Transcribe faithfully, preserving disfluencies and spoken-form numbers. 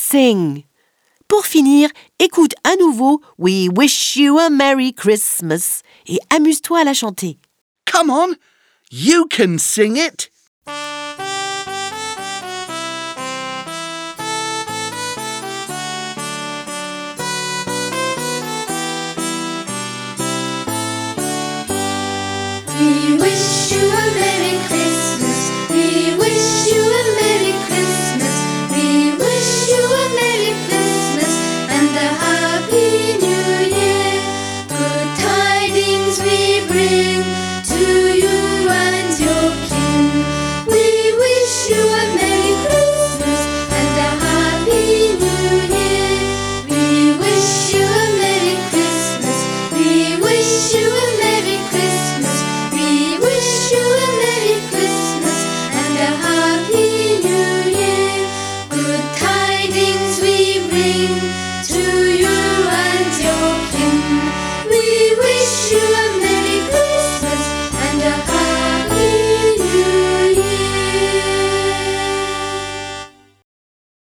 sing. Pour finir, écoute à nouveau We wish you a Merry Christmas et amuse-toi à la chanter. Come on, you can sing it.